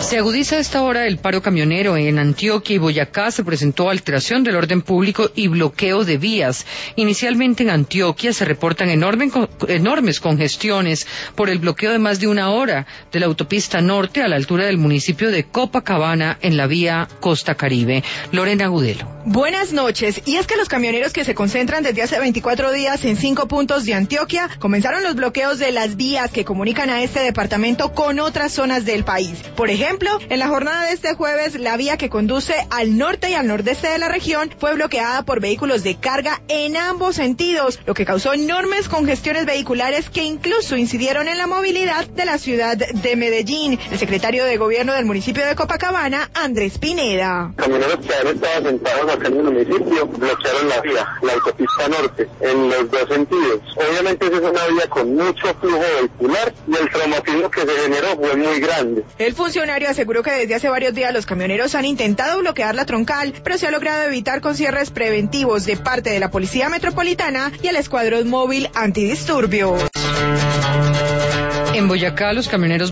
Se agudiza a esta hora el paro camionero. En Antioquia y Boyacá se presentó alteración del orden público y bloqueo de vías. Inicialmente en Antioquia se reportan enormes congestiones por el bloqueo de más de una hora de la autopista norte a la altura del municipio de Copacabana en la vía Costa Caribe. Lorena Agudelo. Buenas noches. Y es que los camioneros que se concentran desde hace 24 días en 5 puntos de Antioquia comenzaron los bloqueos de las vías que comunican a este departamento con otras zonas del país. Por ejemplo, en la jornada de este jueves, la vía que conduce al norte y al nordeste de la región fue bloqueada por vehículos de carga en ambos sentidos, lo que causó enormes congestiones vehiculares que incluso incidieron en la movilidad de la ciudad de Medellín. El secretario de Gobierno del municipio de Copacabana, Andrés Pineda. Camioneros que han estado sentados acá en el municipio bloquearon la vía, la autopista norte, en los dos sentidos. Obviamente esa es una vía con mucho flujo vehicular y el traumatismo que se generó fue muy grande. El funcionario aseguró que desde hace varios días los camioneros han intentado bloquear la troncal, pero se ha logrado evitar con cierres preventivos de parte de la Policía Metropolitana y el Escuadrón Móvil Antidisturbios. En Boyacá, los camioneros